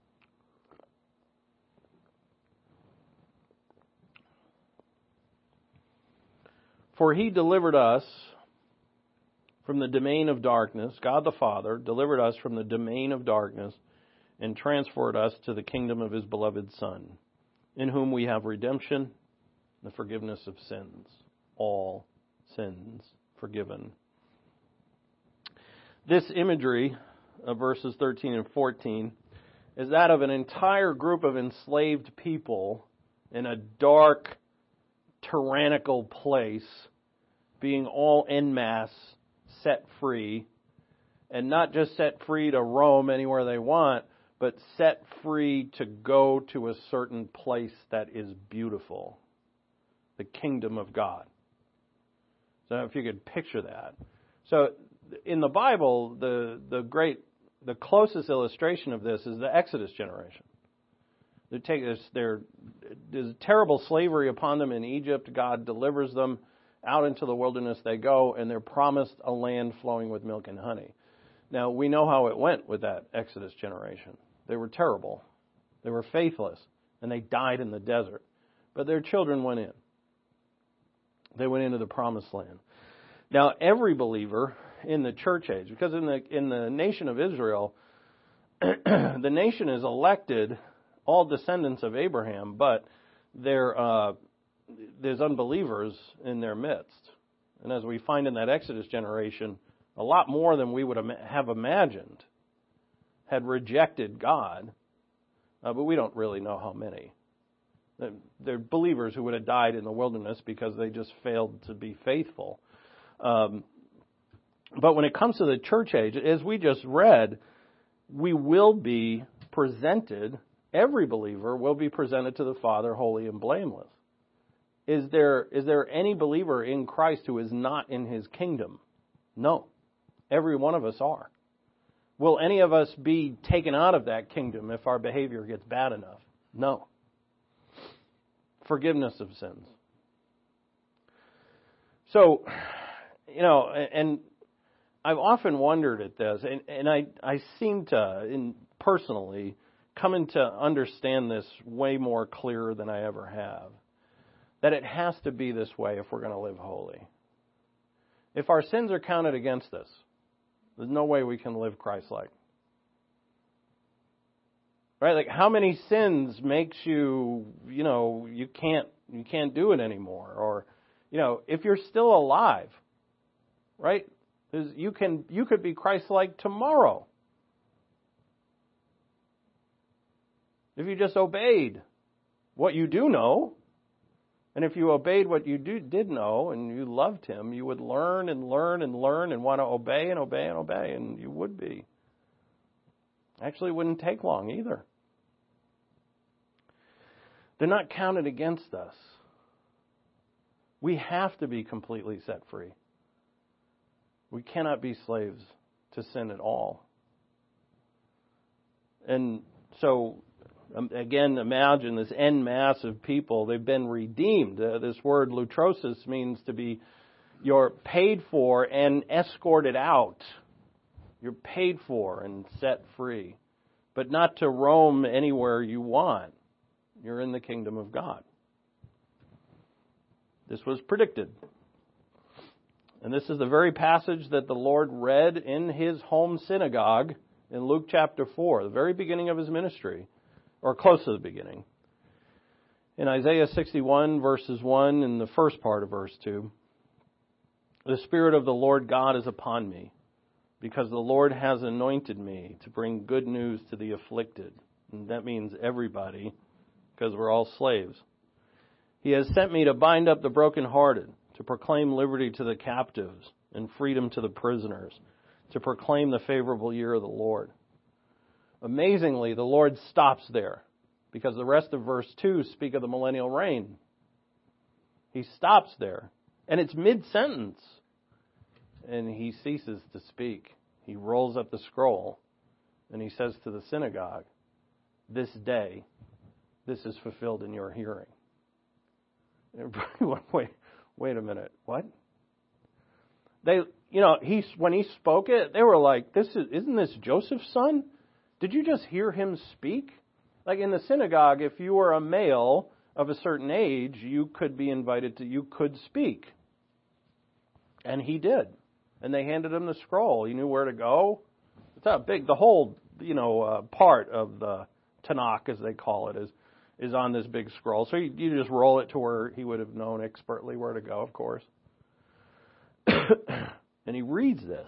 For he delivered us from the domain of darkness. God the Father delivered us from the domain of darkness and transferred us to the kingdom of his beloved Son, in whom we have redemption, the forgiveness of sins. All sins forgiven. This imagery of verses 13 and 14 is that of an entire group of enslaved people in a dark, tyrannical place being all en masse set free, and not just set free to roam anywhere they want, but set free to go to a certain place that is beautiful, the kingdom of God. So if you could picture that. So in the Bible, the closest illustration of this is the Exodus generation. There's terrible slavery upon them in Egypt. God delivers them out into the wilderness. They go, and they're promised a land flowing with milk and honey. Now, we know how it went with that Exodus generation. They were terrible. They were faithless, and they died in the desert. But their children went in. They went into the promised land. Now, every believer in the church age, because in the nation of Israel, the nation is elected, all descendants of Abraham, but there's unbelievers in their midst. And as we find in that Exodus generation, a lot more than we would have imagined had rejected God, but we don't really know how many. They're believers who would have died in the wilderness because they just failed to be faithful. But when it comes to the church age, as we just read, we will be presented every believer will be presented to the Father holy and blameless. Is there any believer in Christ who is not in his kingdom? No. Every one of us are. Will any of us be taken out of that kingdom if our behavior gets bad enough? No. Forgiveness of sins. So, and I've often wondered at this, and I seem to, personally, coming to understand this way more clearer than I ever have. That it has to be this way if we're going to live holy. If our sins are counted against us, there's no way we can live Christ-like. Right? Like, how many sins makes you, you can't do it anymore? Or, if you're still alive, right? You could be Christ-like tomorrow. If you just obeyed what you do know, and if you obeyed what you did know and you loved Him, you would learn and learn and learn and want to obey and obey and obey, and you would be. Actually, it wouldn't take long either. They're not counted against us. We have to be completely set free. We cannot be slaves to sin at all. And so, again, imagine this en masse of people. They've been redeemed. This word lutrosis means to be, you're paid for and escorted out. You're paid for and set free. But not to roam anywhere you want. You're in the kingdom of God. This was predicted. And this is the very passage that the Lord read in His home synagogue in Luke chapter 4, the very beginning of His ministry. Or close to the beginning. In Isaiah 61, verses 1, and the first part of verse 2, the Spirit of the Lord God is upon me, because the Lord has anointed me to bring good news to the afflicted. And that means everybody, because we're all slaves. He has sent me to bind up the brokenhearted, to proclaim liberty to the captives, and freedom to the prisoners, to proclaim the favorable year of the Lord. Amazingly, the Lord stops there, because the rest of verse 2 speak of the millennial reign. He stops there, and it's mid-sentence, and He ceases to speak. He rolls up the scroll, and He says to the synagogue, "This day, this is fulfilled in your hearing." Everybody went, wait a minute, what? When He spoke it, they were like, isn't this Joseph's son? Did you just hear him speak? Like in the synagogue, if you were a male of a certain age, you could be invited to, you could speak. And he did. And they handed him the scroll. He knew where to go. It's not big. The whole, part of the Tanakh, as they call it, is on this big scroll. So you just roll it to where he would have known expertly where to go, of course. And he reads this.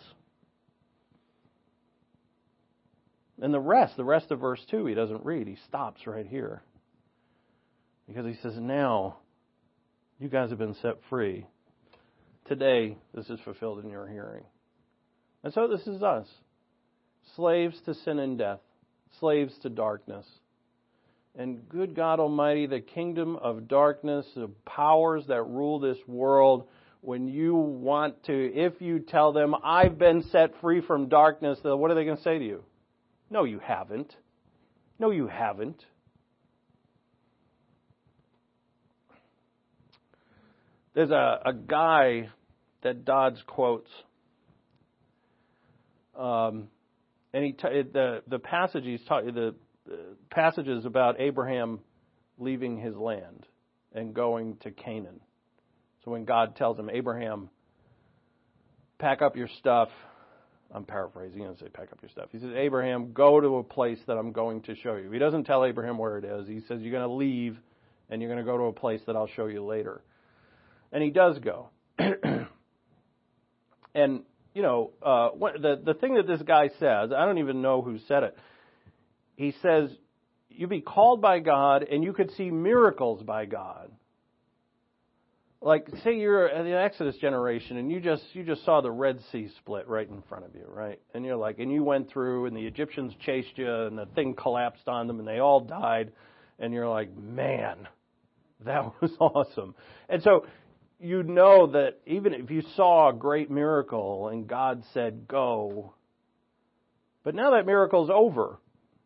And the rest of verse 2, he doesn't read. He stops right here. Because he says, now, you guys have been set free. Today, this is fulfilled in your hearing. And so this is us. Slaves to sin and death. Slaves to darkness. And good God Almighty, the kingdom of darkness, the powers that rule this world, when you want to, if you tell them, I've been set free from darkness, what are they going to say to you? No, you haven't. No, you haven't. There's a guy that Dodds quotes, and the passage he's talking, the passages about Abraham leaving his land and going to Canaan. So when God tells him, Abraham, pack up your stuff. I'm paraphrasing. He doesn't say pack up your stuff. He says, Abraham, go to a place that I'm going to show you. He doesn't tell Abraham where it is. He says, you're going to leave and you're going to go to a place that I'll show you later. And he does go. And, the thing that this guy says, I don't even know who said it. He says, you be called by God and you could see miracles by God. Like, say you're the Exodus generation and you just saw the Red Sea split right in front of you, right? And you're like, and you went through and the Egyptians chased you and the thing collapsed on them and they all died. And you're like, man, that was awesome. And so you know that even if you saw a great miracle and God said, go, but now that miracle's over.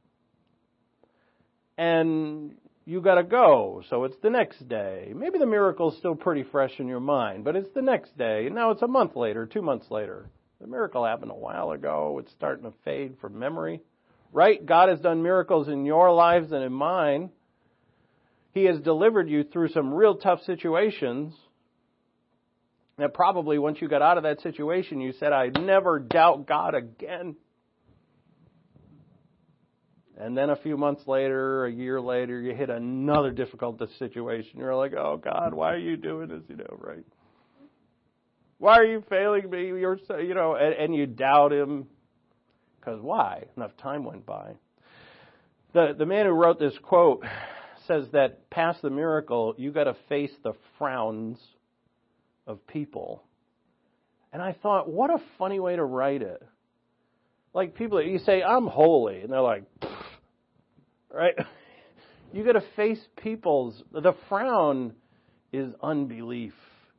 And you got to go, so it's the next day. Maybe the miracle's still pretty fresh in your mind, but it's the next day, and now it's a month later, 2 months later. The miracle happened a while ago. It's starting to fade from memory. Right? God has done miracles in your lives and in mine. He has delivered you through some real tough situations. And probably once you got out of that situation, you said, I never doubt God again. And then a few months later, a year later, you hit another difficult situation. You're like, oh, God, why are you doing this? Right? Why are you failing me? You're so, and you doubt Him. Because why? Enough time went by. The man who wrote this quote says that past the miracle, you got to face the frowns of people. And I thought, what a funny way to write it. Like people, you say, I'm holy. And they're like, right? You got to face the frown is unbelief.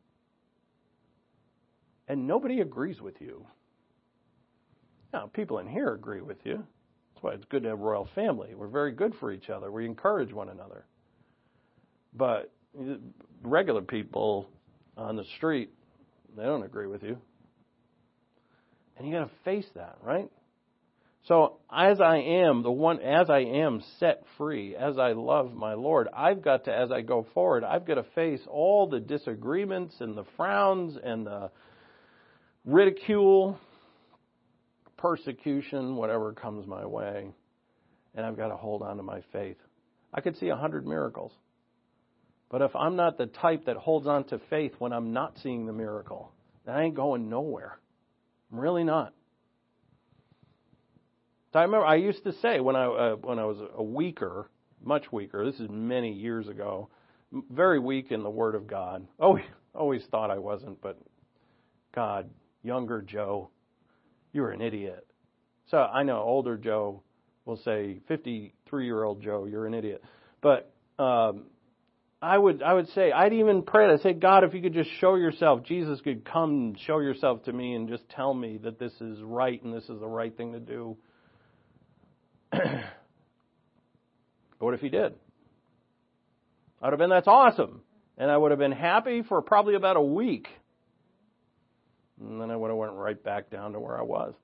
And nobody agrees with you. Now, people in here agree with you. That's why it's good to have a royal family. We're very good for each other. We encourage one another. But regular people on the street, they don't agree with you. And you got to face that, right? So as I am set free, as I love my Lord, I've got to, as I go forward, I've got to face all the disagreements and the frowns and the ridicule, persecution, whatever comes my way. And I've got to hold on to my faith. I could see 100 miracles. But if I'm not the type that holds on to faith when I'm not seeing the miracle, then I ain't going nowhere. I'm really not. So I remember I used to say when I was much weaker, this is many years ago, very weak in the Word of God. Always thought I wasn't, but God, younger Joe, you're an idiot. So I know older Joe will say, 53-year-old Joe, you're an idiot. But I would say, I'd even pray, I'd say, God, if you could just show yourself, Jesus could come and show yourself to me and just tell me that this is right and this is the right thing to do. What if He did? I would have been, that's awesome. And I would have been happy for probably about a week. And then I would have went right back down to where I was.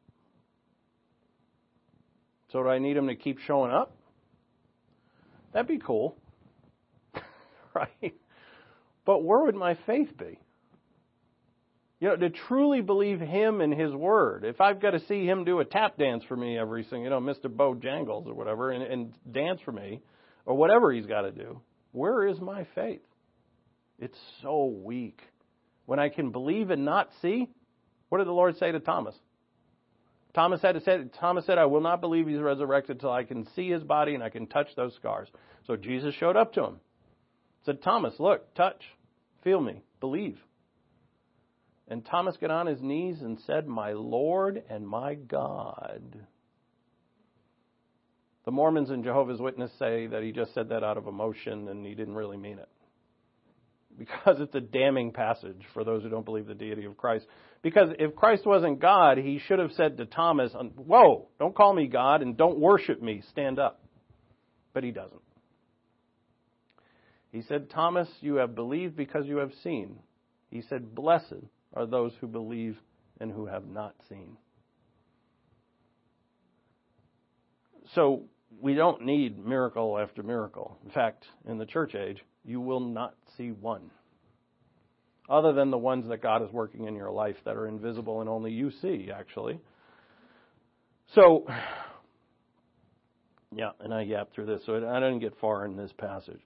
So do I need Him to keep showing up? That'd be cool. Right? But where would my faith be? To truly believe Him and His Word. If I've got to see Him do a tap dance for me every single, Mr. Bojangles or whatever, and dance for me, or whatever He's got to do, where is my faith? It's so weak. When I can believe and not see, what did the Lord say to Thomas? Thomas said, I will not believe He's resurrected till I can see His body and I can touch those scars. So Jesus showed up to him. Said, Thomas, look, touch, feel me, believe. And Thomas got on his knees and said, my Lord and my God. The Mormons and Jehovah's Witnesses say that he just said that out of emotion and he didn't really mean it. Because it's a damning passage for those who don't believe the deity of Christ. Because if Christ wasn't God, He should have said to Thomas, whoa, don't call me God and don't worship me, stand up. But He doesn't. He said, Thomas, you have believed because you have seen. He said, blessed are those who believe and who have not seen. So we don't need miracle after miracle. In fact, in the church age, you will not see one. Other than the ones that God is working in your life that are invisible and only you see, actually. So, yeah, and I yapped through this, so I didn't get far in this passage.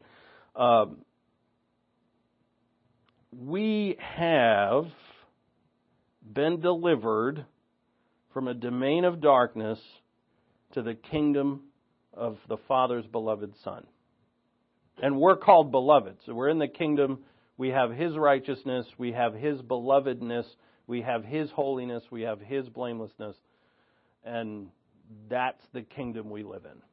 We have been delivered from a domain of darkness to the kingdom of the Father's beloved Son. And we're called beloved. So we're in the kingdom We have His righteousness. We have His belovedness. We have His holiness. We have His blamelessness. And that's the kingdom we live in.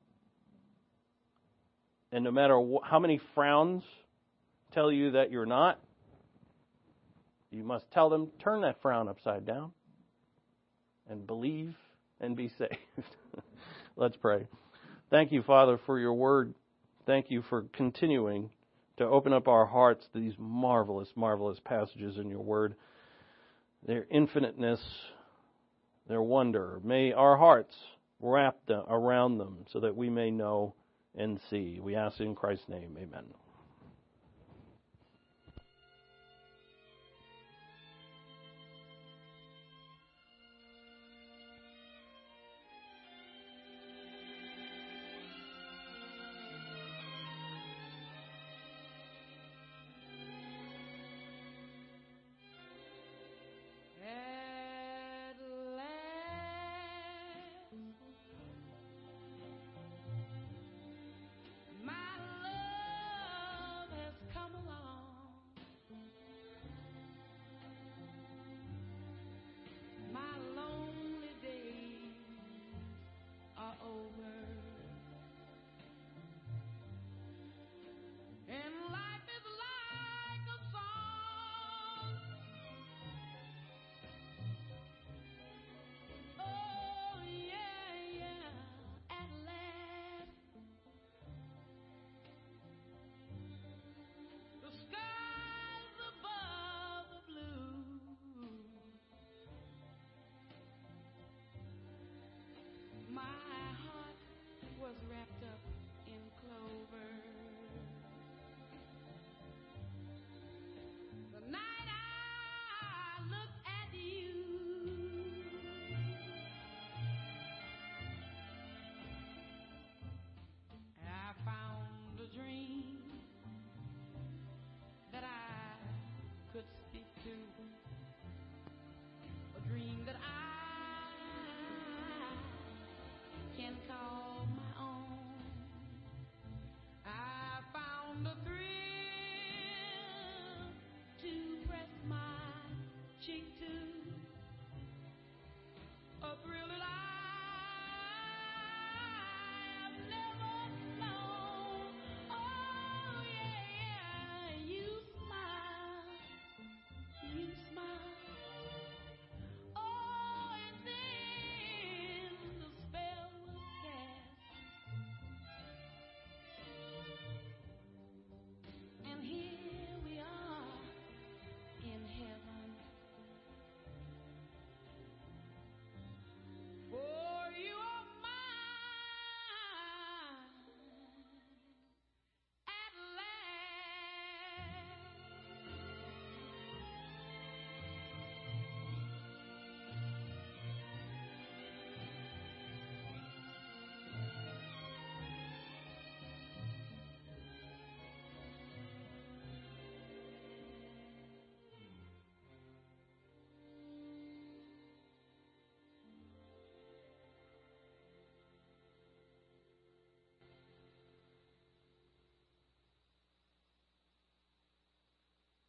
And no matter how many frowns tell you that you're not, you must tell them, turn that frown upside down and believe and be saved. Let's pray. Thank you, Father, for your word. Thank you for continuing to open up our hearts to these marvelous, marvelous passages in your word. Their infiniteness, their wonder. May our hearts wrap around them so that we may know and see. We ask in Christ's name. Amen.